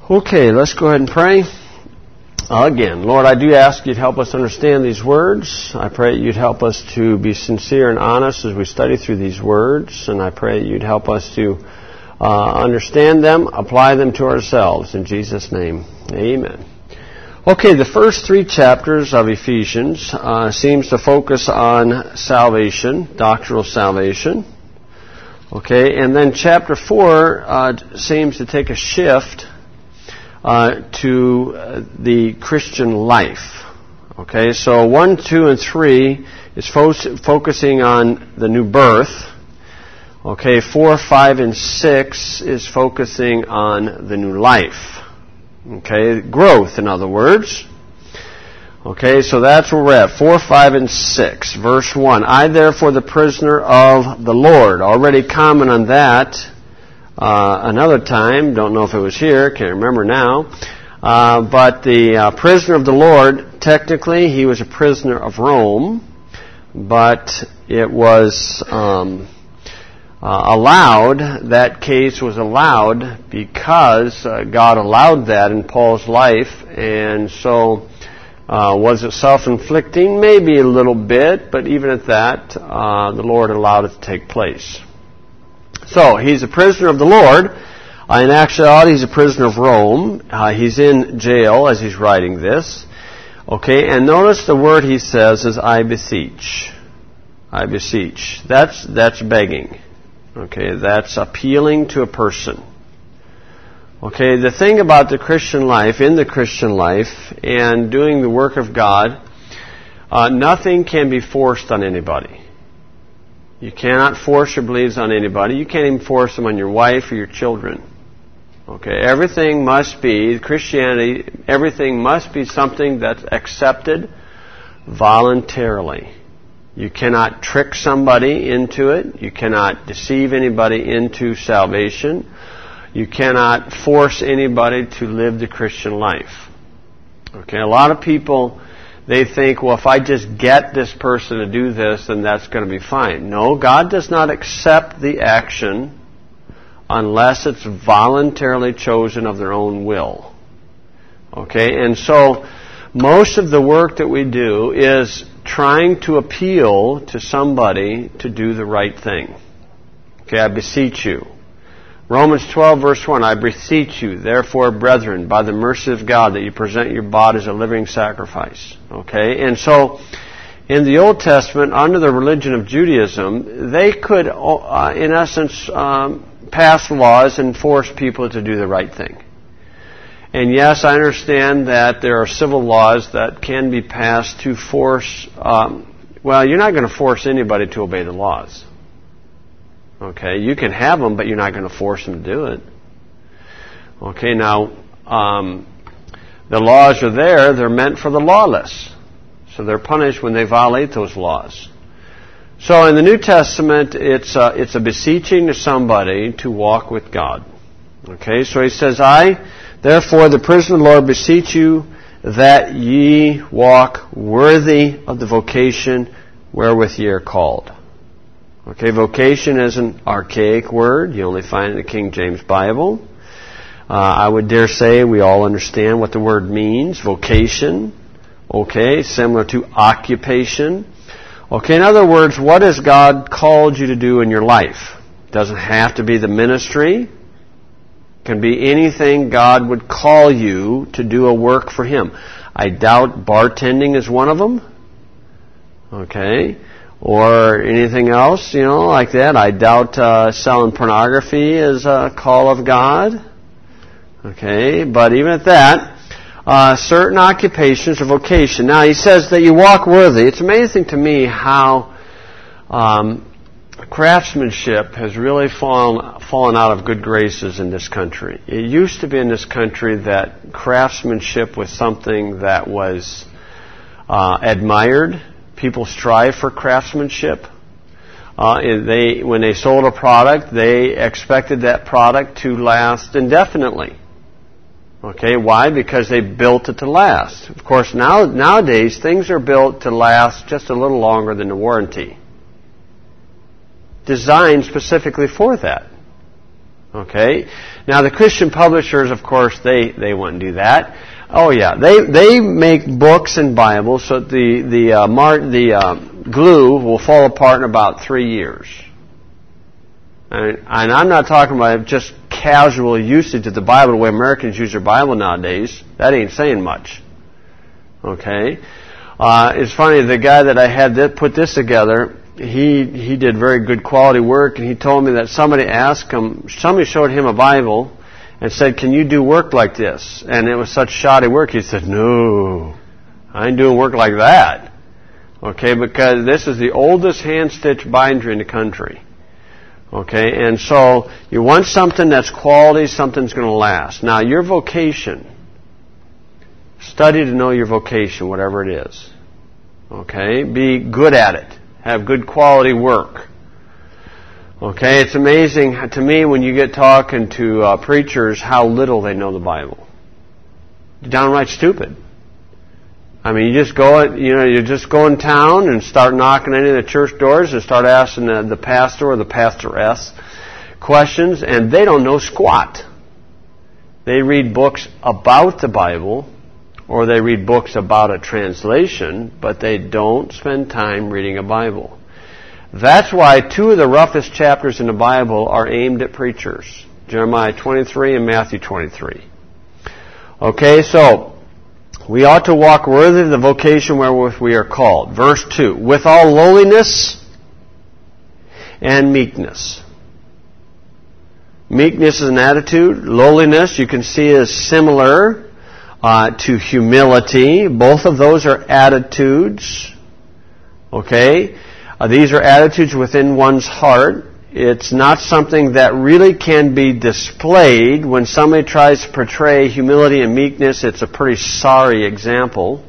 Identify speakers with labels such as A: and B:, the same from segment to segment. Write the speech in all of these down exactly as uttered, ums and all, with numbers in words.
A: Okay, let's go ahead and pray. Again, Lord, I do ask you to help us understand these words. I pray you'd help us to be sincere and honest as we study through these words. And I pray you'd help us to uh, understand them, apply them to ourselves. In Jesus' name, amen. Okay, the first three chapters of Ephesians uh, seems to focus on salvation, doctrinal salvation. Okay, and then chapter four uh, seems to take a shift Uh, to uh, the Christian life. Okay, so one, two, and three is fo- focusing on the new birth. Okay, four, five, and six is focusing on the new life. Okay, growth, in other words. Okay, so that's where we're at. Four, five, and six. Verse one. I, therefore, the prisoner of the Lord. Already comment on that. Uh, another time, don't know if it was here, can't remember now, uh, but the uh, prisoner of the Lord, technically he was a prisoner of Rome, but it was um, uh, allowed, that case was allowed because uh, God allowed that in Paul's life, and so uh, was it self-inflicting? Maybe a little bit, but even at that, uh, the Lord allowed it to take place. So, he's a prisoner of the Lord. Uh, in actuality, he's a prisoner of Rome. Uh, he's in jail as he's writing this. Okay, and notice the word he says is, I beseech. I beseech. That's, that's begging. Okay, that's appealing to a person. Okay, the thing about the Christian life, in the Christian life, and doing the work of God, uh, nothing can be forced on anybody. You cannot force your beliefs on anybody. You can't even force them on your wife or your children. Okay, everything must be, Christianity, everything must be something that's accepted voluntarily. You cannot trick somebody into it. You cannot deceive anybody into salvation. You cannot force anybody to live the Christian life. Okay, a lot of people, they think, well, if I just get this person to do this, then that's going to be fine. No, God does not accept the action unless it's voluntarily chosen of their own will. Okay, and so most of the work that we do is trying to appeal to somebody to do the right thing. Okay, I beseech you. Romans twelve, verse one, I beseech you, therefore, brethren, by the mercy of God, that you present your body as a living sacrifice. Okay? And so, in the Old Testament, under the religion of Judaism, they could, uh, in essence, um, pass laws and force people to do the right thing. And yes, I understand that there are civil laws that can be passed to force, um, well, you're not going to force anybody to obey the laws. Okay, you can have them, but you're not going to force them to do it. Okay, now, um, the laws are there. They're meant for the lawless. So they're punished when they violate those laws. So in the New Testament, it's a, it's a beseeching to somebody to walk with God. Okay, so he says, I, therefore, the prisoner of the Lord, beseech you that ye walk worthy of the vocation wherewith ye are called. Okay, vocation is an archaic word. You only find it in the King James Bible. Uh, I would dare say we all understand what the word means. Vocation. Okay, similar to occupation. Okay, in other words, what has God called you to do in your life? It doesn't have to be the ministry. It can be anything God would call you to do a work for Him. I doubt bartending is one of them. Okay. Or anything else, you know, like that. I doubt uh, selling pornography is a call of God. Okay, but even at that, uh, certain occupations or vocation. Now, he says that you walk worthy. It's amazing to me how um, craftsmanship has really fallen, fallen out of good graces in this country. It used to be in this country that craftsmanship was something that was uh, admired. People strive for craftsmanship. Uh, they, when they sold a product, they expected that product to last indefinitely. Okay, why? Because they built it to last. Of course, now nowadays things are built to last just a little longer than the warranty. Designed specifically for that. Okay? Now the Christian publishers, of course, they, they wouldn't do that. Oh yeah, they they make books and Bibles so that the the uh, mar- the uh, glue will fall apart in about three years. And, and I'm not talking about just casual usage of the Bible the way Americans use their Bible nowadays. That ain't saying much. Okay, uh, it's funny. The guy that I had that put this together, he he did very good quality work, and he told me that somebody asked him, somebody showed him a Bible. And said, can you do work like this? And it was such shoddy work. He said, no, I ain't doing work like that. Okay, because this is the oldest hand-stitched binder in the country. Okay, and so you want something that's quality, something's going to last. Now, your vocation, study to know your vocation, whatever it is. Okay, be good at it. Have good quality work. Okay, it's amazing to me when you get talking to uh, preachers how little they know the Bible. Downright stupid. I mean, you just go, you know, you just go in town and start knocking any of the church doors and start asking the, the pastor or the pastoress questions, and they don't know squat. They read books about the Bible, or they read books about a translation, but they don't spend time reading a Bible. That's why two of the roughest chapters in the Bible are aimed at preachers. Jeremiah twenty-three and Matthew twenty-three. Okay, so we ought to walk worthy of the vocation wherewith we are called. Verse two, with all lowliness and meekness. Meekness is an attitude. Lowliness, you can see, is similar uh, to humility. Both of those are attitudes. Okay? Uh, these are attitudes within one's heart. It's not something that really can be displayed. When somebody tries to portray humility and meekness, it's a pretty sorry example.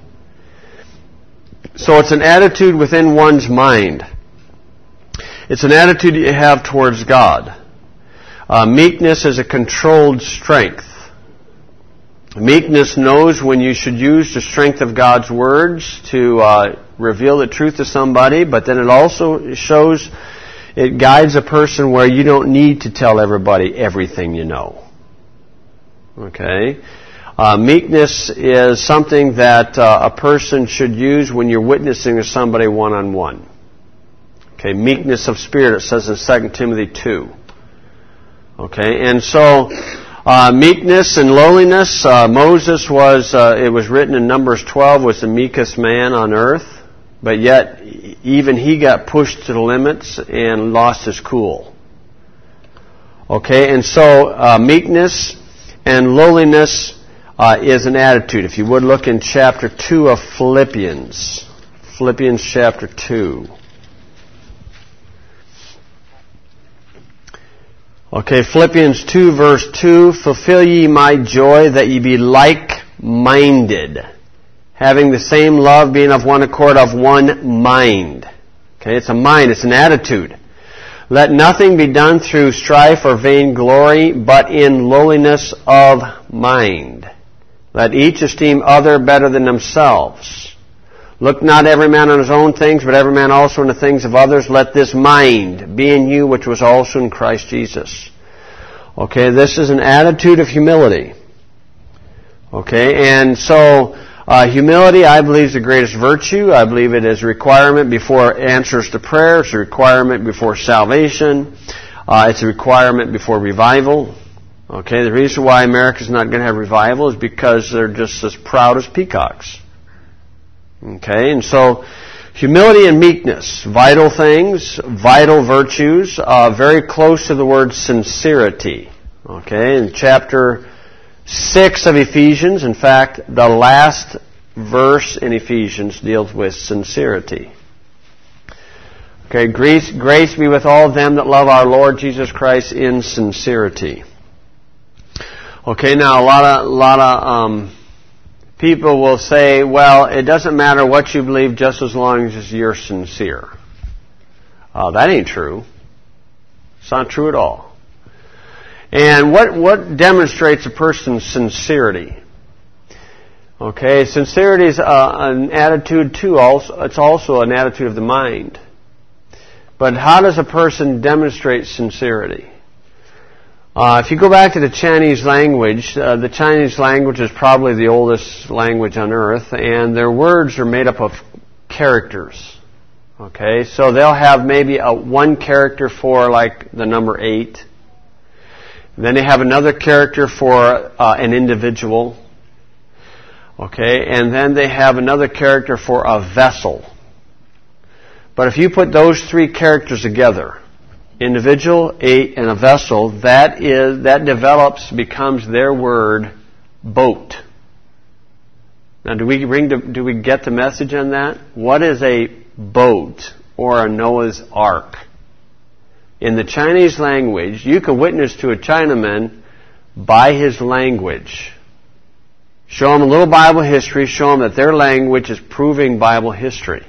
A: So it's an attitude within one's mind. It's an attitude you have towards God. Uh, meekness is a controlled strength. Meekness knows when you should use the strength of God's words to uh, reveal the truth to somebody, but then it also shows, it guides a person where you don't need to tell everybody everything you know. Okay? Uh, meekness is something that uh, a person should use when you're witnessing to somebody one-on-one. Okay, meekness of spirit, it says in Second Timothy two. Okay, and so uh, meekness and lowliness, uh, Moses was, uh, it was written in Numbers twelve, was the meekest man on earth, but yet even he got pushed to the limits and lost his cool. Okay, and so uh, meekness and lowliness uh, is an attitude. If you would look in chapter two of Philippians, Philippians chapter two. Okay, Philippians two verse two, fulfill ye my joy that ye be like-minded, having the same love, being of one accord, of one mind. Okay, it's a mind, it's an attitude. Let nothing be done through strife or vainglory, but in lowliness of mind. Let each esteem other better than themselves. Look not every man on his own things, but every man also on the things of others. Let this mind be in you, which was also in Christ Jesus. Okay, this is an attitude of humility. Okay, and so uh, humility, I believe, is the greatest virtue. I believe it is a requirement before answers to prayer. It's a requirement before salvation. Uh, it's a requirement before revival. Okay, the reason why America's not going to have revival is because they're just as proud as peacocks. Okay, and so humility and meekness, vital things, vital virtues, uh, very close to the word sincerity. Okay, in chapter six of Ephesians, in fact, the last verse in Ephesians deals with sincerity. Okay, grace, grace be with all them that love our Lord Jesus Christ in sincerity. Okay, now a lot of, a lot of, um, people will say, well, it doesn't matter what you believe just as long as you're sincere. Uh, that ain't true. It's not true at all. And what, what demonstrates a person's sincerity? Okay, sincerity is uh, an attitude too. Also, it's also an attitude of the mind. But how does a person demonstrate sincerity? Uh, if you go back to the Chinese language, uh, the Chinese language is probably the oldest language on earth, and their words are made up of characters. Okay, so they'll have maybe a one character for like the number eight. Then they have another character for uh, an individual. Okay, and then they have another character for a vessel. But if you put those three characters together, individual, eight, and a vessel, that is that develops, becomes their word, boat. Now, do we bring the, do we get the message on that? What is a boat or a Noah's Ark? In the Chinese language, you can witness to a Chinaman by his language. Show them a little Bible history, show them that their language is proving Bible history.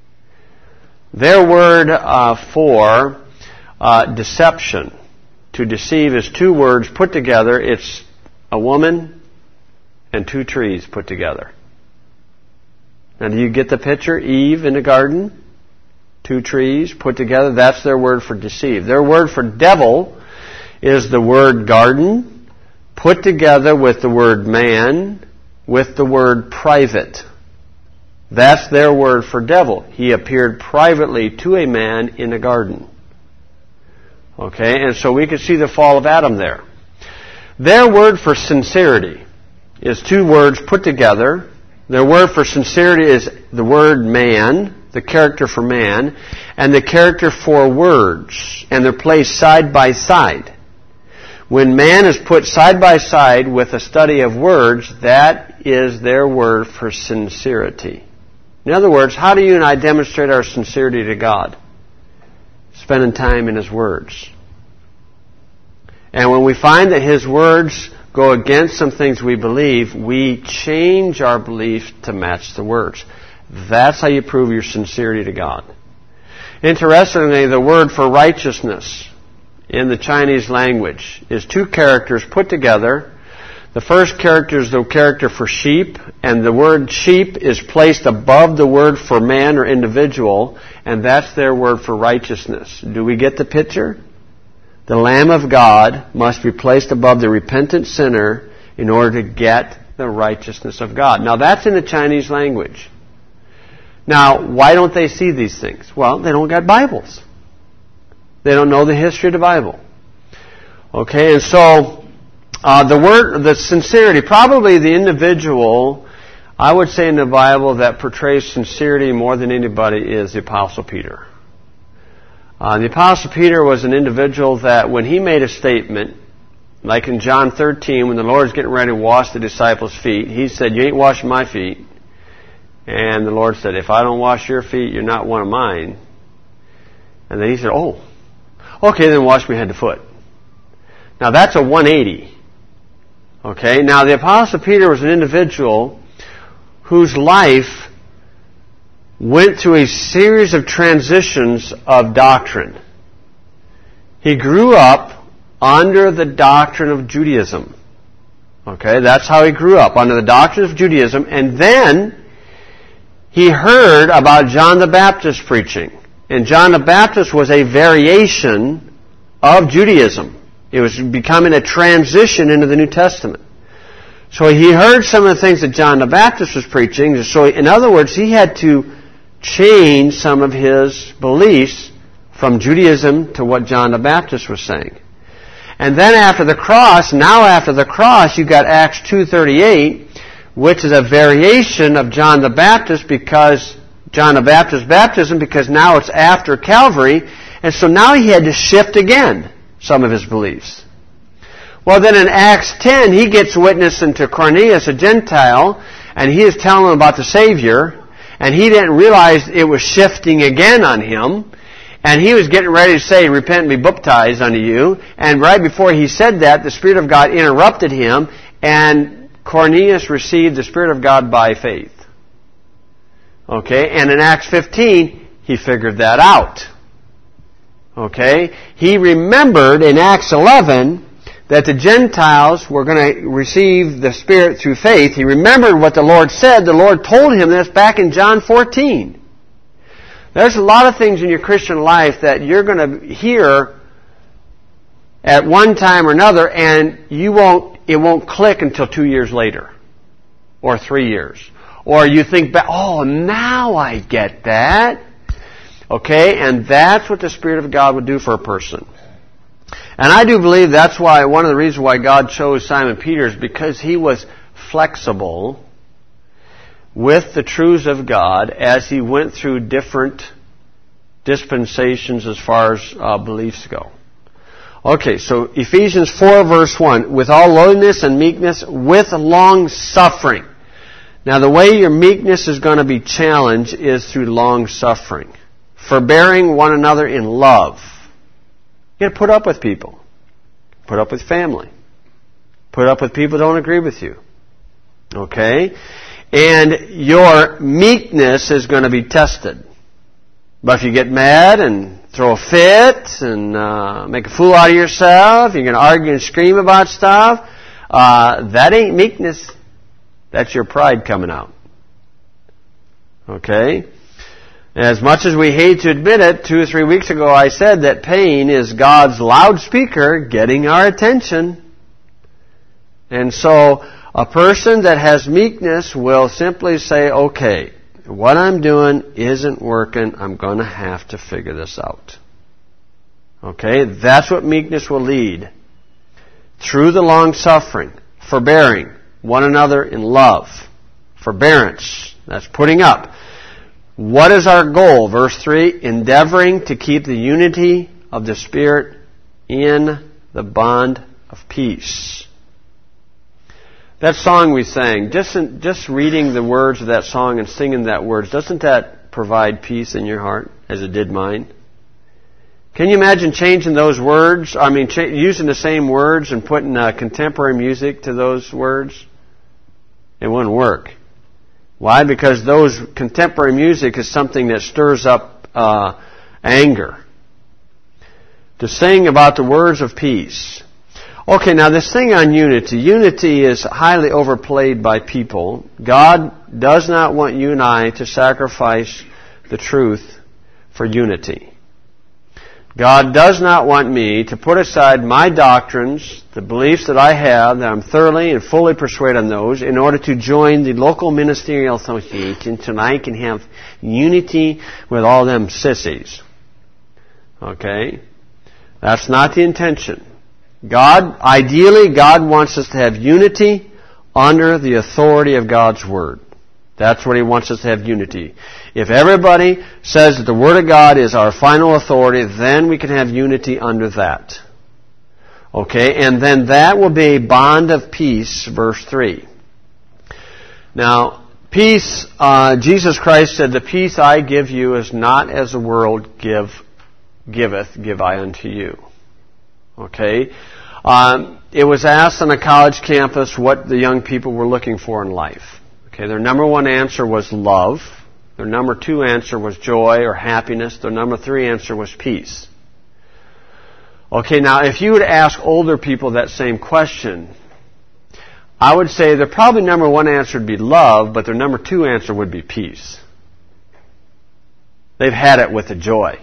A: Their word uh, for uh, deception, to deceive, is two words put together. It's a woman and two trees put together. Now, do you get the picture? Eve in the garden, two trees put together. That's their word for deceive. Their word for devil is the word garden put together with the word man, with the word private. That's their word for devil. He appeared privately to a man in a garden. Okay, and so we can see the fall of Adam there. Their word for sincerity is two words put together. Their word for sincerity is the word man, the character for man, and the character for words, and they're placed side by side. When man is put side by side with a study of words, that is their word for sincerity. In other words, how do you and I demonstrate our sincerity to God? Spending time in His words. And when we find that His words go against some things we believe, we change our belief to match the words. That's how you prove your sincerity to God. Interestingly, the word for righteousness in the Chinese language is two characters put together. The first character is the character for sheep, and the word sheep is placed above the word for man or individual, and that's their word for righteousness. Do we get the picture? The Lamb of God must be placed above the repentant sinner in order to get the righteousness of God. Now, that's in the Chinese language. Now, why don't they see these things? Well, they don't got Bibles. They don't know the history of the Bible. Okay, and so uh, the word, the sincerity, probably the individual, I would say in the Bible, that portrays sincerity more than anybody is the Apostle Peter. Uh, the Apostle Peter was an individual that when he made a statement, like in John thirteen, when the Lord's getting ready to wash the disciples' feet, he said, "You ain't washing my feet." And the Lord said, "If I don't wash your feet, you're not one of mine." And then he said, "Oh, okay, then wash me head to foot." Now that's a one eighty. Okay, now the Apostle Peter was an individual whose life went through a series of transitions of doctrine. He grew up under the doctrine of Judaism. Okay, that's how he grew up, under the doctrine of Judaism, and then he heard about John the Baptist preaching. And John the Baptist was a variation of Judaism. It was becoming a transition into the New Testament. So he heard some of the things that John the Baptist was preaching. So in other words, he had to change some of his beliefs from Judaism to what John the Baptist was saying. And then after the cross, now after the cross, you've got Acts two thirty-eight, which is a variation of John the Baptist, because John the Baptist's baptism, because now it's after Calvary, and so now he had to shift again some of his beliefs. Well, then in Acts ten, he gets witnessing to Cornelius, a Gentile, and he is telling him about the Savior, and he didn't realize it was shifting again on him, and he was getting ready to say, "Repent and be baptized unto you," and right before he said that, the Spirit of God interrupted him, and Cornelius received the Spirit of God by faith. Okay, and in Acts fifteen, he figured that out. Okay, he remembered in Acts eleven that the Gentiles were going to receive the Spirit through faith. He remembered what the Lord said. The Lord told him this back in John fourteen. There's a lot of things in your Christian life that you're going to hear at one time or another, and you won't, it won't click until two years later, or three years. Or you think back, oh, now I get that. Okay, and that's what the Spirit of God would do for a person. And I do believe that's why, one of the reasons why God chose Simon Peter is because he was flexible with the truths of God as he went through different dispensations as far as uh, beliefs go. Okay, so Ephesians four verse one, with all lowliness and meekness, with long suffering. Now the way your meekness is going to be challenged is through long suffering. Forbearing one another in love. You got to put up with people. Put up with family. Put up with people who don't agree with you. Okay? And your meekness is going to be tested. But if you get mad and throw a fit and uh, make a fool out of yourself, you're going to argue and scream about stuff, uh, that ain't meekness. That's your pride coming out. Okay? As much as we hate to admit it, two or three weeks ago I said that pain is God's loudspeaker getting our attention. And so a person that has meekness will simply say, okay, what I'm doing isn't working. I'm going to have to figure this out. Okay? That's what meekness will lead. Through the long suffering, forbearing one another in love. Forbearance. That's putting up. What is our goal? Verse three, endeavoring to keep the unity of the Spirit in the bond of peace. That song we sang, just, just reading the words of that song and singing that words, doesn't that provide peace in your heart as it did mine? Can you imagine changing those words? I mean, cha- using the same words and putting uh, contemporary music to those words? It wouldn't work. Why? Because those contemporary music is something that stirs up uh, anger. To sing about the words of peace. Okay, now this thing on unity. Unity is highly overplayed by people. God does not want you and I to sacrifice the truth for unity. God does not want me to put aside my doctrines, the beliefs that I have, that I'm thoroughly and fully persuaded on those, in order to join the local ministerial association so I can have unity with all them sissies. Okay? That's not the intention. God, ideally, God wants us to have unity under the authority of God's Word. That's what He wants us to have unity. If everybody says that the Word of God is our final authority, then we can have unity under that. Okay, and then that will be a bond of peace, verse three. Now, peace, uh, Jesus Christ said, the peace I give you is not as the world give, giveth, give I unto you. Okay? Um, it was asked on a college campus what the young people were looking for in life. Okay, their number one answer was love. Their number two answer was joy or happiness. Their number three answer was peace. Okay, now if you would ask older people that same question, I would say their probably number one answer would be love, but their number two answer would be peace. They've had it with the joy.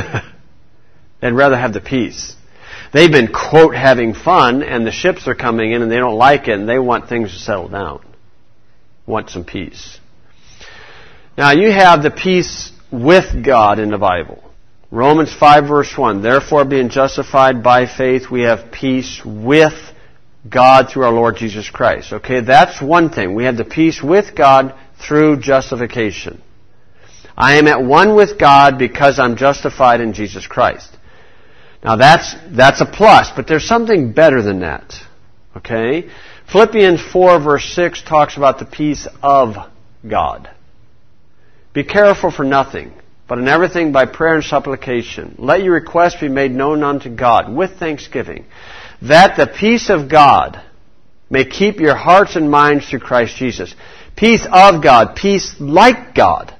A: They'd rather have the peace. They've been, quote, having fun, and the ships are coming in and they don't like it, and they want things to settle down. Want some peace. Now you have the peace with God in the Bible. Romans five verse one, therefore being justified by faith we have peace with God through our Lord Jesus Christ. Okay, that's one thing. We have the peace with God through justification. I am at one with God because I'm justified in Jesus Christ. Now that's, that's a plus, but there's something better than that. Okay? Philippians four verse six talks about the peace of God. Be careful for nothing, but in everything by prayer and supplication. Let your requests be made known unto God with thanksgiving, that the peace of God may keep your hearts and minds through Christ Jesus. Peace of God, peace like God.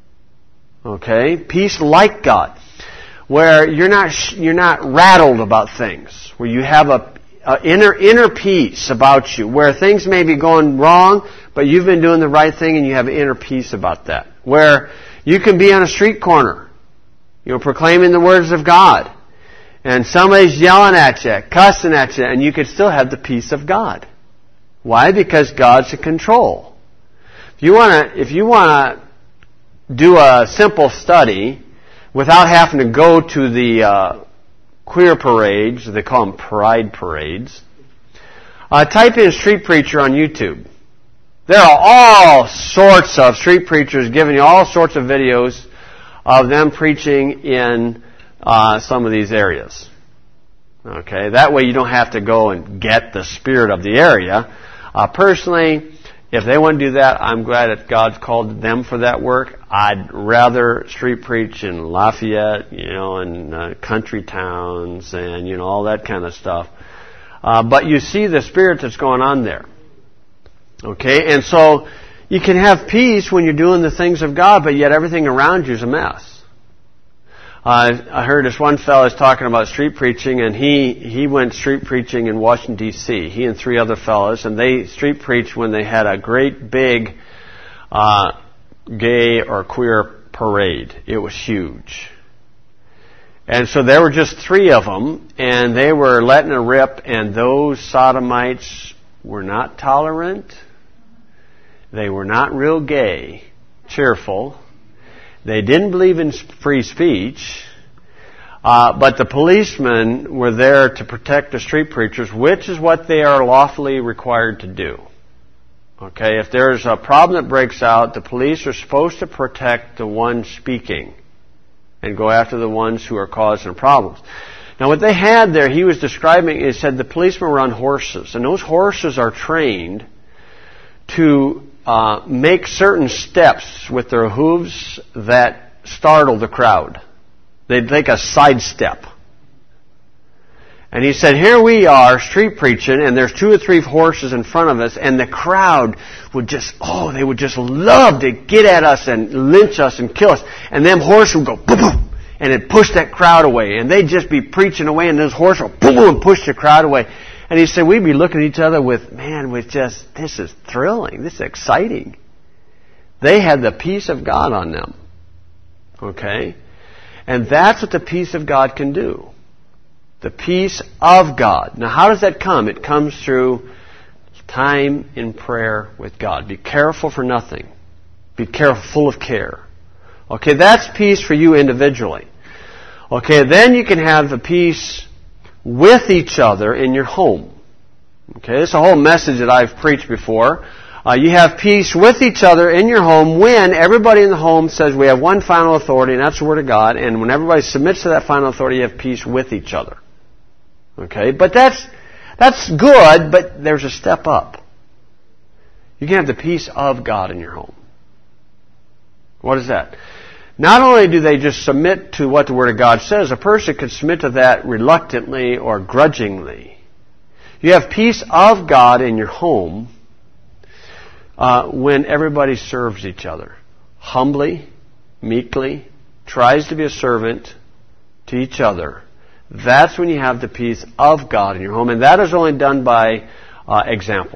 A: Okay? Peace like God. Where you're not, you're not rattled about things. Where you have a Uh, inner inner peace about you, where things may be going wrong, but you've been doing the right thing and you have inner peace about that. Where you can be on a street corner, you know, proclaiming the words of God, and somebody's yelling at you, cussing at you, and you could still have the peace of God. Why? Because God's in control. If you want to, if you want to do a simple study without having to go to the uh, queer parades, they call them pride parades, uh, type in street preacher on YouTube. There are all sorts of street preachers giving you all sorts of videos of them preaching in uh, some of these areas. Okay, that way you don't have to go and get the spirit of the area. Uh, personally, if they want to do that, I'm glad that God's called them for that work. I'd rather street preach in Lafayette, you know, in uh, country towns and, you know, all that kind of stuff. Uh, but you see the spirit that's going on there. Okay, and so you can have peace when you're doing the things of God, but yet everything around you is a mess. Uh, I heard this one fellow is talking about street preaching, and he, he went street preaching in Washington, D C He and three other fellows, and they street preached when they had a great big uh, gay or queer parade. It was huge. And so there were just three of them, and they were letting it rip, and those sodomites were not tolerant. They were not real gay, cheerful. They didn't believe in free speech. Uh, but the policemen were there to protect the street preachers, which is what they are lawfully required to do. Okay, if there's a problem that breaks out, the police are supposed to protect the ones speaking and go after the ones who are causing problems. Now what they had there, he was describing, he said the policemen were on horses, and those horses are trained to uh, make certain steps with their hooves that startle the crowd. They'd take a side step. And he said, here we are street preaching, and there's two or three horses in front of us, and the crowd would just, oh, they would just love to get at us and lynch us and kill us. And them horses would go boom, boom, and it'd push that crowd away. And they'd just be preaching away, and those horses would boom, boom, and push the crowd away. And he said, we'd be looking at each other with, man, with just, this is thrilling. This is exciting. They had the peace of God on them. Okay? And that's what the peace of God can do. The peace of God. Now, how does that come? It comes through time in prayer with God. Be careful for nothing. Be careful, full of care. Okay, that's peace for you individually. Okay, then you can have the peace with each other in your home. Okay, this is a whole message that I've preached before. Uh, you have peace with each other in your home when everybody in the home says we have one final authority, and that's the Word of God, and when everybody submits to that final authority, you have peace with each other. Okay, but that's that's good, but there's a step up. You can have the peace of God in your home. What is that? Not only do they just submit to what the Word of God says, a person could submit to that reluctantly or grudgingly. You have peace of God in your home uh, when everybody serves each other. Humbly, meekly, tries to be a servant to each other. That's when you have the peace of God in your home, and that is only done by uh, example.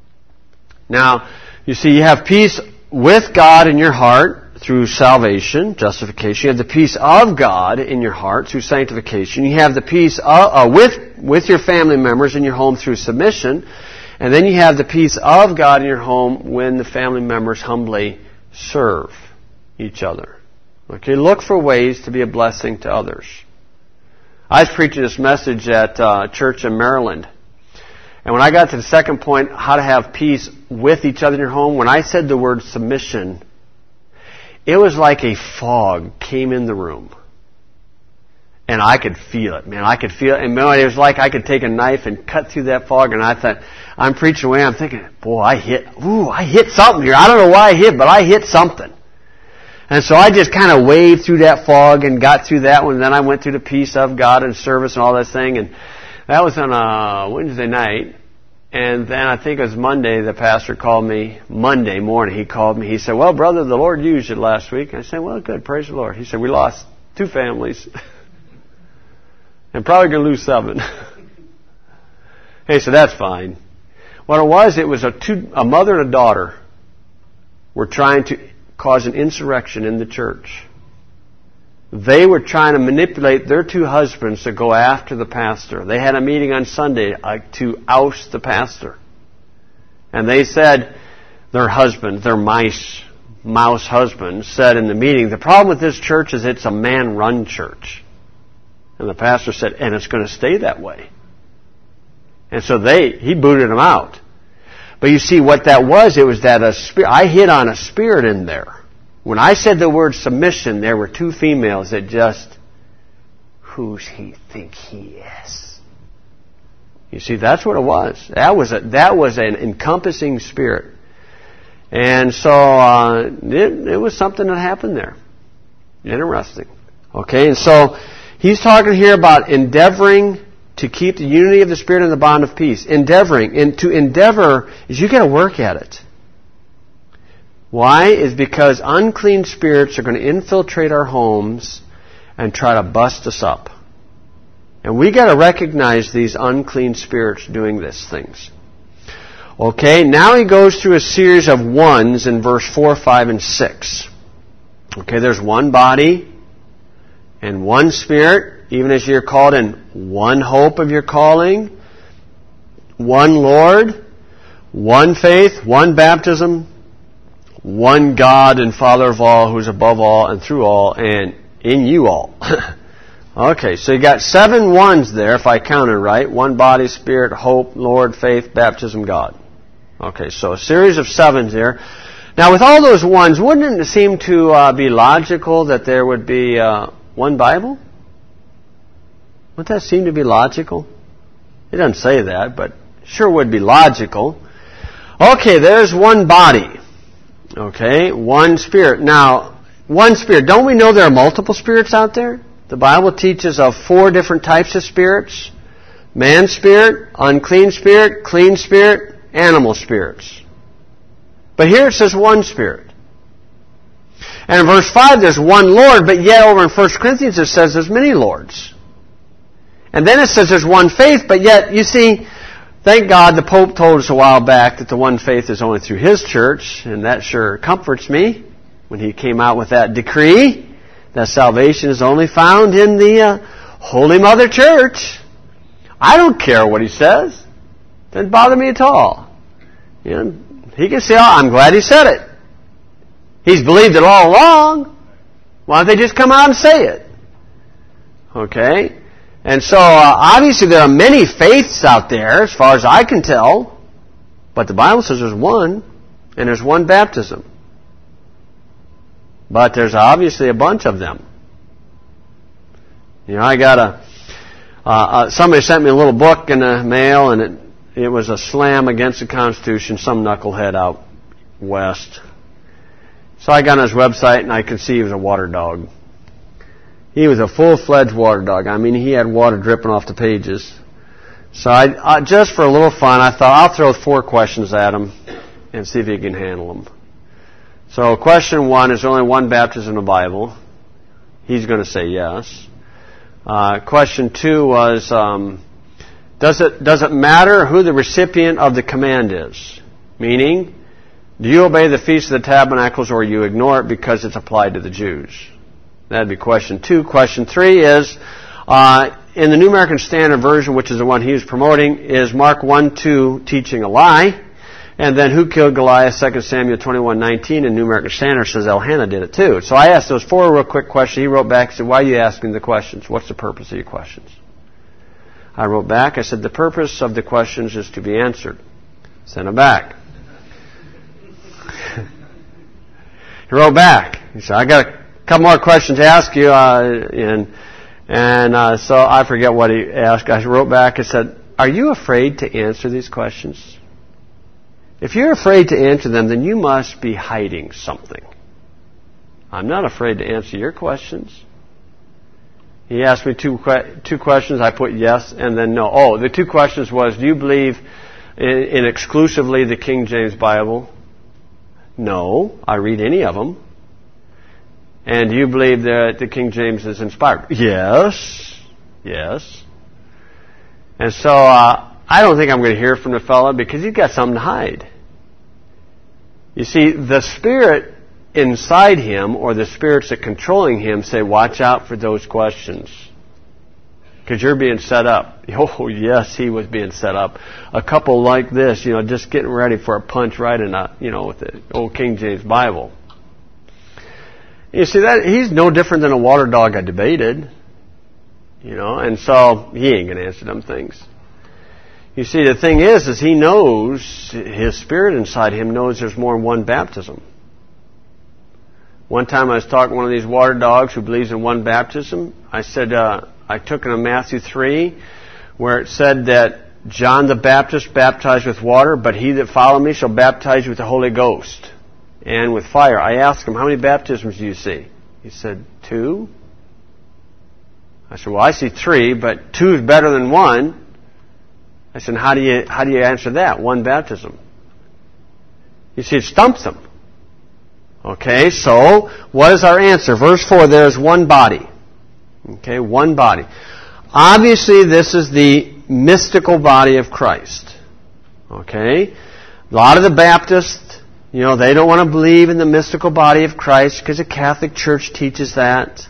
A: Now, you see, you have peace with God in your heart through salvation, justification. You have the peace of God in your heart through sanctification. You have the peace of, uh, with with your family members in your home through submission, and then you have the peace of God in your home when the family members humbly serve each other. Okay, look for ways to be a blessing to others. I was preaching this message at uh, church in Maryland. And when I got to the second point, how to have peace with each other in your home, when I said the word submission, it was like a fog came in the room. And I could feel it, man. I could feel it. And it was like I could take a knife and cut through that fog. And I thought, I'm preaching away. I'm thinking, boy, I hit, ooh, I hit something here. I don't know why I hit, but I hit something. And so I just kind of waved through that fog and got through that one. And then I went through the peace of God and service and all that thing. And that was on a Wednesday night. And then I think it was Monday, the pastor called me, Monday morning, he called me. He said, well, brother, the Lord used it last week. I said, well, good, praise the Lord. He said, we lost two families. and probably going to lose seven. Hey, so that's fine. What it was, it was a, two, a mother and a daughter were trying to cause an insurrection in the church. they were trying to manipulate their two husbands to go after the pastor. They had a meeting on Sunday uh, to oust the pastor. And they said, their husbands, their mice, mouse husbands, said in the meeting, the problem with this church is it's a man-run church. And the pastor said, and it's going to stay that way. And so they, he booted them out. But you see what that was, it was that a spirit, I hit on a spirit in there. When I said the word submission, there were two females that just, who's he think he is? You see, that's what it was. That was a, that was an encompassing spirit. And so, uh, it, it was something that happened there. Interesting. Okay, and so, he's talking here about endeavoring to keep the unity of the Spirit and the bond of peace. Endeavoring. And to endeavor is you got to work at it. Why? Is because unclean spirits are going to infiltrate our homes and try to bust us up. And we got to recognize these unclean spirits doing these things. Okay, now he goes through a series of ones in verse four, five, and six. Okay, there's one body and one Spirit, even as you're called in one hope of your calling, one Lord, one faith, one baptism, one God and Father of all, who's above all and through all and in you all. Okay, so you got seven ones there, if I counted right. One body, Spirit, hope, Lord, faith, baptism, God. Okay, so a series of sevens here. Now, with all those ones, wouldn't it seem to uh, be logical that there would be uh, one Bible? Wouldn't that seem to be logical? It doesn't say that, but sure would be logical. Okay, there's one body. Okay, one Spirit. Now, one Spirit. Don't we know there are multiple spirits out there? The Bible teaches of four different types of spirits. Man spirit, unclean spirit, clean spirit, animal spirits. But here it says one Spirit. And in verse five there's one Lord, but yet over in First Corinthians it says there's many Lords. And then it says there's one faith, but yet, you see, thank God the Pope told us a while back that the one faith is only through his church, and that sure comforts me when he came out with that decree that salvation is only found in the uh, Holy Mother Church. I don't care what he says. Doesn't bother me at all. You know, he can say, oh, I'm glad he said it. He's believed it all along. Why don't they just come out and say it? Okay? And so, uh, obviously there are many faiths out there, as far as I can tell. But the Bible says there's one, and there's one baptism. But there's obviously a bunch of them. You know, I got a... Uh, uh, somebody sent me a little book in the mail, and it, it was a slam against the Constitution, some knucklehead out west. So I got on his website, and I could see he was a water dog. He was a full-fledged water dog. I mean, he had water dripping off the pages. So I, I, just for a little fun, I thought I'll throw four questions at him and see if he can handle them. So question one, is there only one baptism in the Bible? He's going to say yes. Uh, question two was, um, does it does it matter who the recipient of the command is? Meaning, do you obey the Feast of the Tabernacles or you ignore it because it's applied to the Jews? That'd be question two. Question three is, uh, in the New American Standard Version, which is the one he was promoting, is Mark one two teaching a lie? And then who killed Goliath? Second Samuel twenty-one nineteen, and New American Standard says Elkanah did it too. So I asked those four real quick questions. He wrote back and said, why are you asking the questions? What's the purpose of your questions? I wrote back, I said, the purpose of the questions is to be answered. Send them back. He wrote back. He said, I got a couple more questions to ask you. Uh, and and uh, so I forget what he asked. I wrote back and said, are you afraid to answer these questions? If you're afraid to answer them, then you must be hiding something. I'm not afraid to answer your questions. He asked me two two questions. I put yes and then no. Oh, the two questions was, do you believe in, in exclusively the King James Bible? No, I read any of them. And do you believe that the King James is inspired? Yes. Yes. And so, uh, I don't think I'm going to hear from the fellow because he's got something to hide. You see, the Spirit inside him or the spirits that are controlling him say, watch out for those questions. Because you're being set up. Oh, yes, he was being set up. A couple like this, you know, just getting ready for a punch right in a, you know, with the old King James Bible. You see, that he's no different than a water dog I debated. You know, and so he ain't going to answer them things. You see, the thing is, is he knows, his spirit inside him knows there's more than one baptism. One time I was talking to one of these water dogs who believes in one baptism. I said, uh, I took him to Matthew three, where it said that John the Baptist baptized with water, but he that follow me shall baptize you with the Holy Ghost and with fire. I asked him, how many baptisms do you see? He said, two. I said, well, I see three, but two is better than one. I said, how do you, how do you answer that? One baptism. You see, it stumps him. Okay, so what is our answer? Verse four, there is one body. Okay, one body. Obviously, this is the mystical body of Christ. Okay? A lot of the Baptists, you know, they don't want to believe in the mystical body of Christ because the Catholic Church teaches that.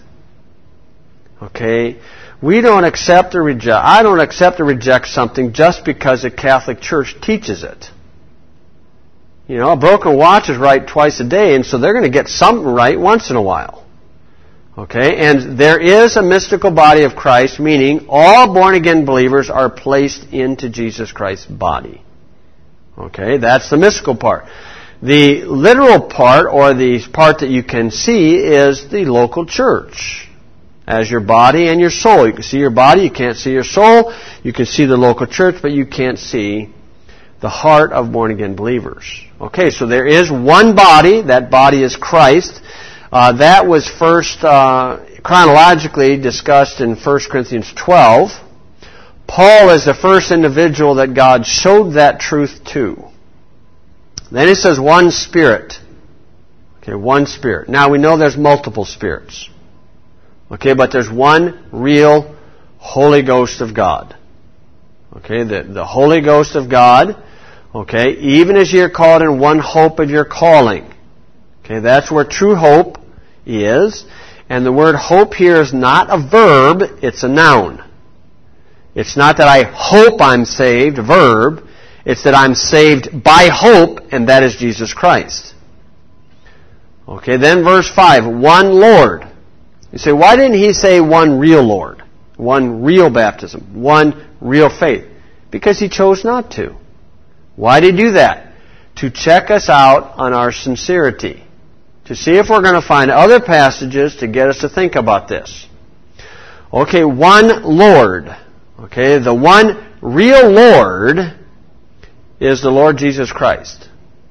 A: Okay? We don't accept or reject, I don't accept or reject something just because the Catholic Church teaches it. You know, a broken watch is right twice a day, and so they're going to get something right once in a while. Okay? And there is a mystical body of Christ, meaning all born-again believers are placed into Jesus Christ's body. Okay? That's the mystical part. The literal part, or the part that you can see, is the local church. As your body and your soul. You can see your body, you can't see your soul. You can see the local church, but you can't see the heart of born-again believers. Okay, so there is one body. That body is Christ. Uh, that was first uh, chronologically discussed in First Corinthians twelve. Paul is the first individual that God showed that truth to. Then he says one Spirit. Okay, one Spirit. Now we know there's multiple spirits. Okay, but there's one real Holy Ghost of God. Okay, the, the Holy Ghost of God. Okay, even as you're called in one hope of your calling. Okay, that's where true hope is. And the word hope here is not a verb, it's a noun. It's not that I hope I'm saved, a verb. It's that I'm saved by hope, and that is Jesus Christ. Okay, then verse five, one Lord. You say, why didn't he say one real Lord? One real baptism? One real faith? Because he chose not to. Why did he do that? To check us out on our sincerity. To see if we're going to find other passages to get us to think about this. Okay, one Lord. Okay, the one real Lord is the Lord Jesus Christ.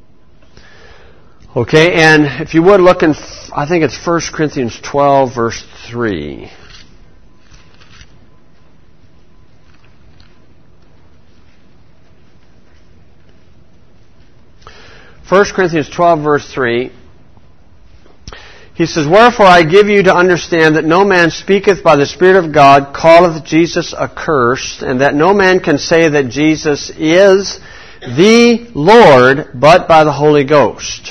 A: Okay, and if you would look in, I think it's First Corinthians twelve, verse three. First Corinthians twelve, verse three. He says, wherefore I give you to understand that no man speaketh by the Spirit of God, calleth Jesus accursed, and that no man can say that Jesus is the Lord, but by the Holy Ghost.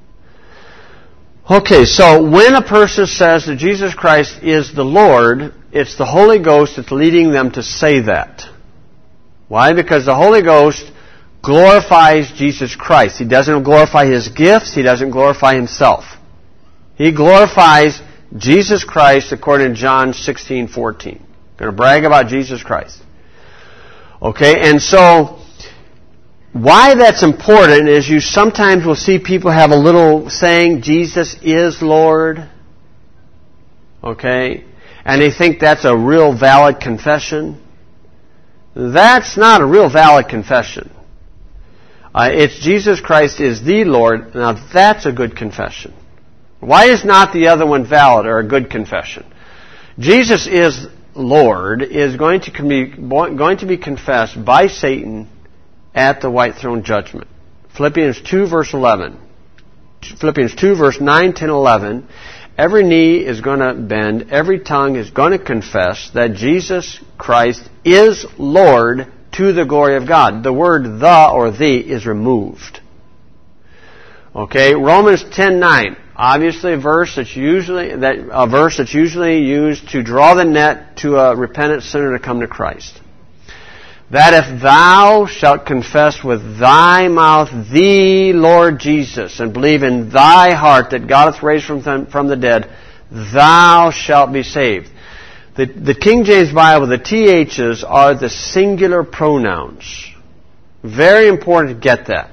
A: Okay, so when a person says that Jesus Christ is the Lord, it's the Holy Ghost that's leading them to say that. Why? Because the Holy Ghost glorifies Jesus Christ. He doesn't glorify His gifts. He doesn't glorify Himself. He glorifies Jesus Christ according to John sixteen fourteen. Going to brag about Jesus Christ. Okay, and so why that's important is you sometimes will see people have a little saying, Jesus is Lord. Okay? And they think that's a real valid confession. That's not a real valid confession. Uh, it's Jesus Christ is the Lord. Now that's a good confession. Why is not the other one valid or a good confession? Jesus is Lord is going to be, going to be confessed by Satan at the white throne judgment. Philippians two, verse eleven. Philippians two, verse nine, ten, eleven. Every knee is going to bend. Every tongue is going to confess that Jesus Christ is Lord to the glory of God. The word the or the is removed. Okay, Romans ten, nine. Obviously, a verse that's usually that a verse that's usually used to draw the net to a repentant sinner to come to Christ. That if thou shalt confess with thy mouth the Lord Jesus and believe in thy heart that God hath raised from them, from the dead, thou shalt be saved. The, the King James Bible, the T H's are the singular pronouns. Very important to get that.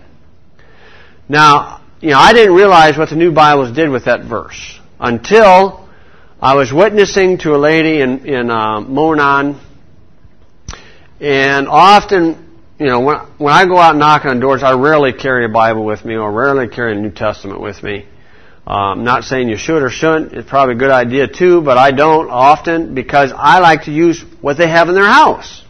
A: Now, you know, I didn't realize what the New Bibles did with that verse until I was witnessing to a lady in, in uh, Monon. And often, you know, when, when I go out knocking on doors, I rarely carry a Bible with me or rarely carry a New Testament with me. I'm um, not saying you should or shouldn't. It's probably a good idea too, but I don't often because I like to use what they have in their house.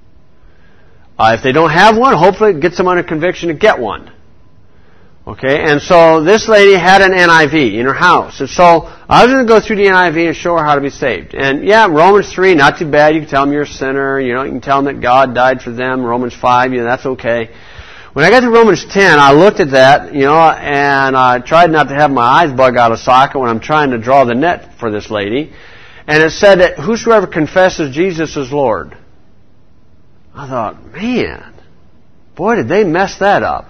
A: Uh, if they don't have one, hopefully get some under conviction to get one. Okay, and so this lady had an N I V in her house. And so I was going to go through the N I V and show her how to be saved. And yeah, Romans three, not too bad. You can tell them you're a sinner. You know, you can tell them that God died for them. Romans five, you know, that's okay. When I got to Romans ten, I looked at that, you know, and I tried not to have my eyes bug out of socket when I'm trying to draw the net for this lady. And it said that whosoever confesses Jesus as Lord. I thought, man, boy, did they mess that up.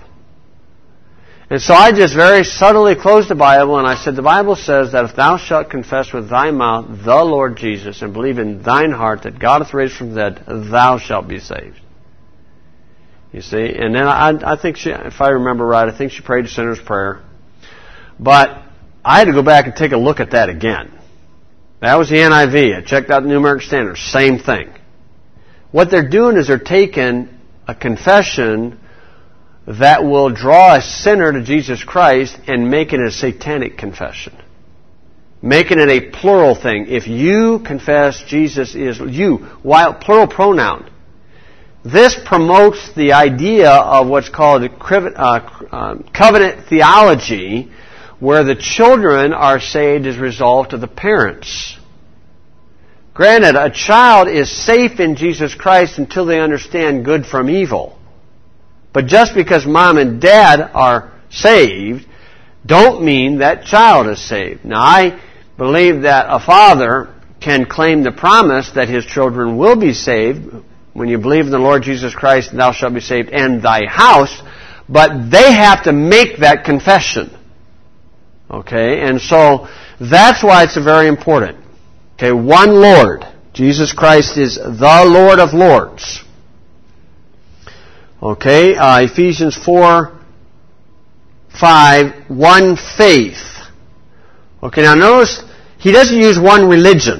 A: And so I just very subtly closed the Bible and I said, the Bible says that if thou shalt confess with thy mouth the Lord Jesus and believe in thine heart that God hath raised from the dead, thou shalt be saved. You see? And then I, I think she, if I remember right, I think she prayed a sinner's prayer. But I had to go back and take a look at that again. That was the N I V. I checked out the New American Standard. Same thing. What they're doing is they're taking a confession that will draw a sinner to Jesus Christ and making it a satanic confession. Making it a plural thing. If you confess Jesus is you, while plural pronoun. This promotes the idea of what's called covenant theology, where the children are saved as a result of the parents. Granted, a child is safe in Jesus Christ until they understand good from evil. But just because mom and dad are saved, don't mean that child is saved. Now, I believe that a father can claim the promise that his children will be saved when you believe in the Lord Jesus Christ, thou shalt be saved, and thy house, but they have to make that confession. Okay, and so that's why it's very important. Okay, one Lord. Jesus Christ is the Lord of Lords. Okay, uh, Ephesians four, five, one faith. Okay, now notice he doesn't use one religion.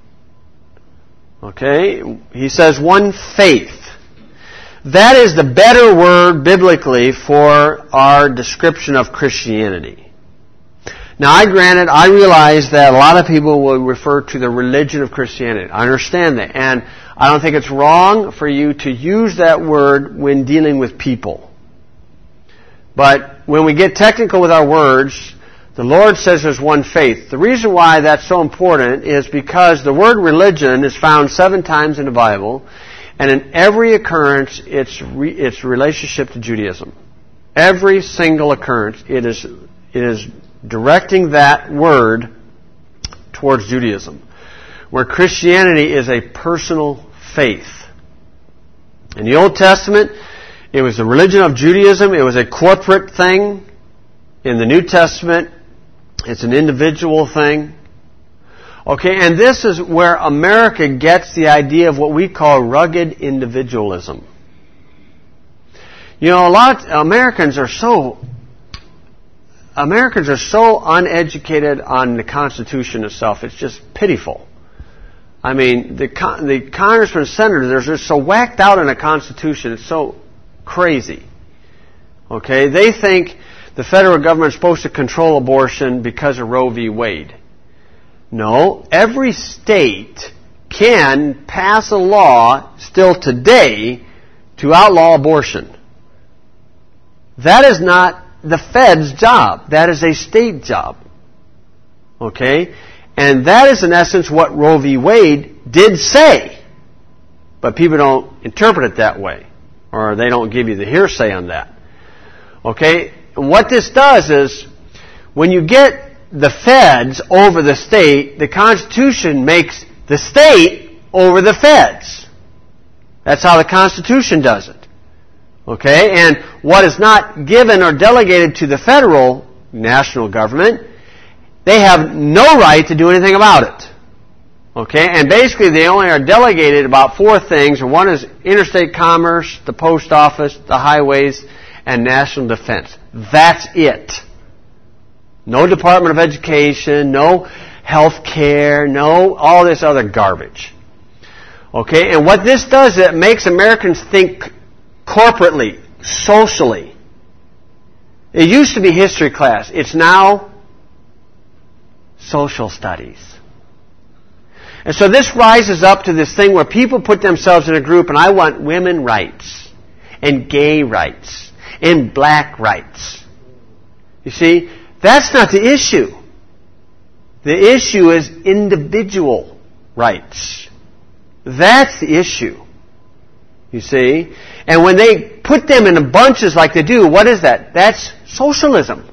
A: Okay, he says one faith. That is the better word biblically for our description of Christianity. Now, I granted, I realize that a lot of people will refer to the religion of Christianity. I understand that. And I don't think it's wrong for you to use that word when dealing with people. But when we get technical with our words, the Lord says there's one faith. The reason why that's so important is because the word religion is found seven times in the Bible, and in every occurrence, it's re, it's relationship to Judaism. Every single occurrence, it is it is directing that word towards Judaism, where Christianity is a personal faith. In the Old Testament, it was the religion of Judaism. It was a corporate thing. In the New Testament, it's an individual thing. Okay, and this is where America gets the idea of what we call rugged individualism. You know, a lot of Americans are so Americans are so uneducated on the Constitution itself. It's just pitiful. I mean, the the congressmen and senators, they're just so whacked out in the Constitution. It's so crazy. Okay, they think the federal government is supposed to control abortion because of Roe v. Wade. No, every state can pass a law still today to outlaw abortion. That is not the Fed's job. That is a state job. Okay? And that is in essence what Roe v. Wade did say. But people don't interpret it that way. Or they don't give you the hearsay on that. Okay? And what this does is, when you get the feds over the state. The Constitution makes the state over the feds. That's how the Constitution does it. Okay? And what is not given or delegated to the federal national government, they have no right to do anything about it. Okay? And basically they only are delegated about four things. And one is interstate commerce, the post office, the highways, and national defense. That's it. No Department of Education, no health care, no all this other garbage. Okay? And what this does, it makes Americans think corporately, socially. It used to be history class. It's now social studies. And so this rises up to this thing where people put themselves in a group, and I want women rights, and gay rights, and black rights. You see, that's not the issue. The issue is individual rights. That's the issue. You see? And when they put them in bunches like they do, what is that? That's socialism.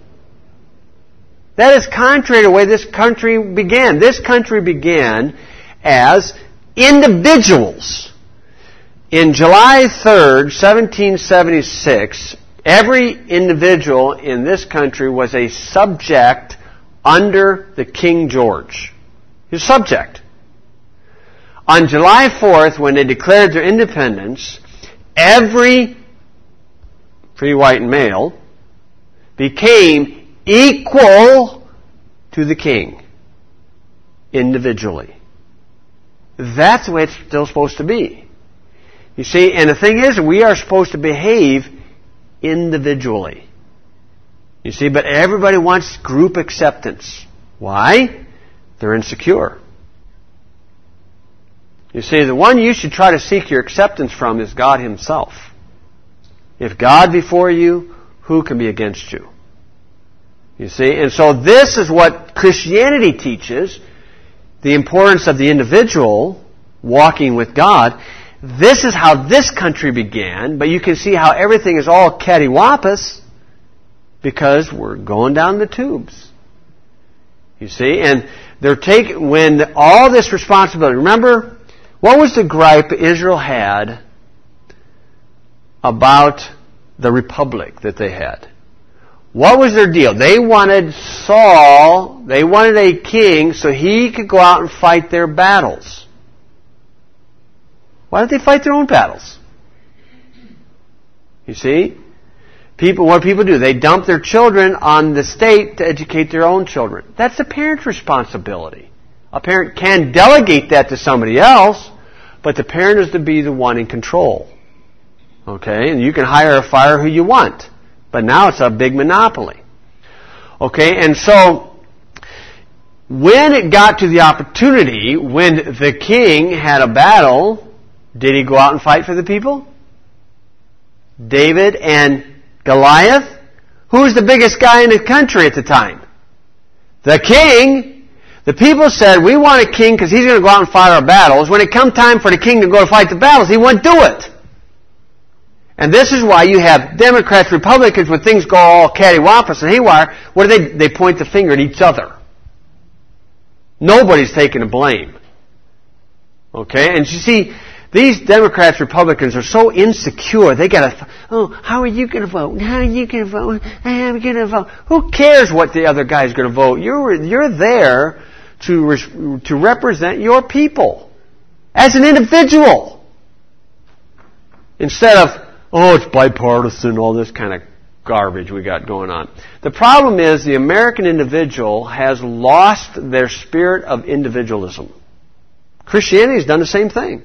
A: That is contrary to the way this country began. This country began as individuals. In July third, seventeen seventy-six, every individual in this country was a subject under the King George. He was a subject. On July fourth, when they declared their independence, every free white male became equal to the king individually. That's the way it's still supposed to be. You see, and the thing is, we are supposed to behave individually. You see, but everybody wants group acceptance. Why? They're insecure. You see, the one you should try to seek your acceptance from is God Himself. If God be for you, who can be against you? You see, and so this is what Christianity teaches, the importance of the individual walking with God. This is how this country began, but you can see how everything is all cattywampus because we're going down the tubes. You see, and they're taking, when all this responsibility, remember, what was the gripe Israel had about the republic that they had? What was their deal? They wanted Saul, they wanted a king so he could go out and fight their battles. Why don't they fight their own battles? You see? People, what do people do? They dump their children on the state to educate their own children. That's the parent's responsibility. A parent can delegate that to somebody else, but the parent is to be the one in control. Okay? And you can hire or fire who you want. But now it's a big monopoly. Okay? And so, when it got to the opportunity, when the king had a battle, did he go out and fight for the people? David and Goliath? Who was the biggest guy in the country at the time? The king. The people said, we want a king because he's going to go out and fight our battles. When it come time for the king to go to fight the battles, he wouldn't do it. And this is why you have Democrats, Republicans, when things go all cattywampus and haywire, what do they, they point the finger at each other. Nobody's taking the blame. Okay? And you see, these Democrats, Republicans are so insecure. They got to, oh, how are you going to vote? How are you going to vote? How am I going to vote? Who cares what the other guy's going to vote? You're, you're there to, to represent your people as an individual. Instead of, oh, it's bipartisan, all this kind of garbage we got going on. The problem is the American individual has lost their spirit of individualism. Christianity has done the same thing.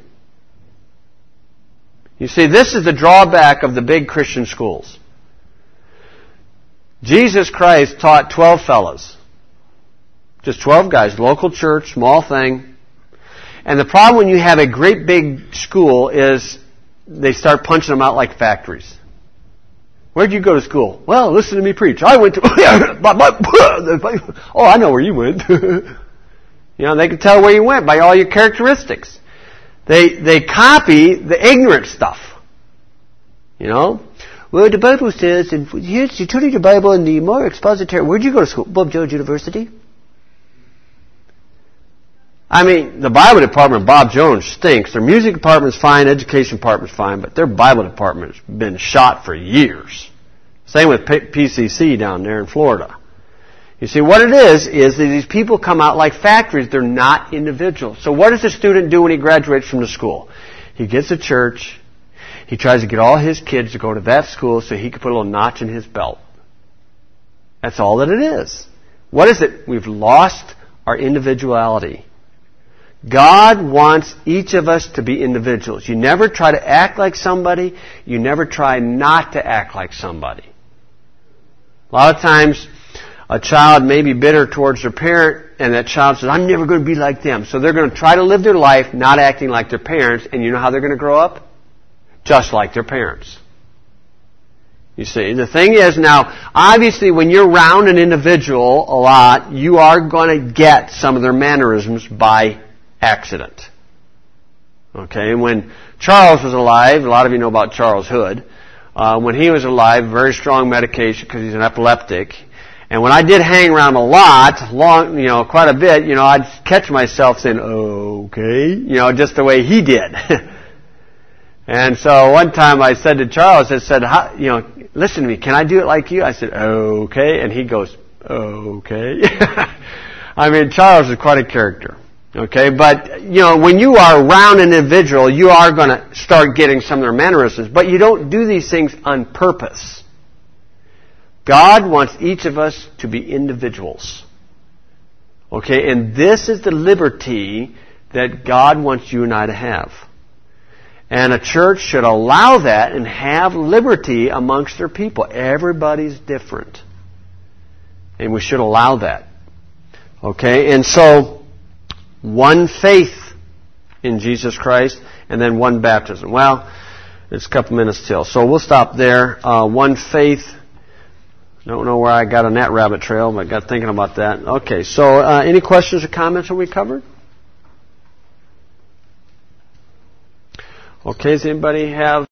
A: You see, this is the drawback of the big Christian schools. Jesus Christ taught twelve fellas. Just twelve guys, local church, small thing. And the problem when you have a great big school is they start punching them out like factories. Where'd you go to school? Well, listen to me preach. I went to... oh, I know where you went. You know, they can tell where you went by all your characteristics. They they copy the ignorant stuff. You know? Well, the Bible says, and here's you turn your Bible in the more expository... Where'd you go to school? Bob Jones University. I mean, the Bible department, Bob Jones, stinks. Their music department's fine, education department's fine, but their Bible department's been shot for years. Same with P C C down there in Florida. You see, what it is, is that these people come out like factories. They're not individuals. So what does a student do when he graduates from the school? He gets a church. He tries to get all his kids to go to that school so he can put a little notch in his belt. That's all that it is. What is it? We've lost our individuality. God wants each of us to be individuals. You never try to act like somebody. You never try not to act like somebody. A lot of times, a child may be bitter towards their parent, and that child says, I'm never going to be like them. So they're going to try to live their life not acting like their parents, and you know how they're going to grow up? Just like their parents. You see, the thing is now, obviously when you're around an individual a lot, you are going to get some of their mannerisms by accident. Okay, and when Charles was alive, a lot of you know about Charles Hood, uh, when he was alive, very strong medication because he's an epileptic. And when I did hang around a lot, long, you know, quite a bit, you know, I'd catch myself saying, okay, you know, just the way he did. And so one time I said to Charles, I said, How, you know, listen to me, can I do it like you? I said, okay. And he goes, okay. I mean, Charles is quite a character. Okay, but, you know, when you are around an individual, you are going to start getting some of their mannerisms. But you don't do these things on purpose. God wants each of us to be individuals. Okay, and this is the liberty that God wants you and I to have. And a church should allow that and have liberty amongst their people. Everybody's different. And we should allow that. Okay, and so one faith in Jesus Christ and then one baptism. Well, it's a couple minutes till. So we'll stop there. Uh, one faith. Don't know where I got on that rabbit trail, but I got thinking about that. Okay, so uh, any questions or comments that we covered? Okay, does anybody have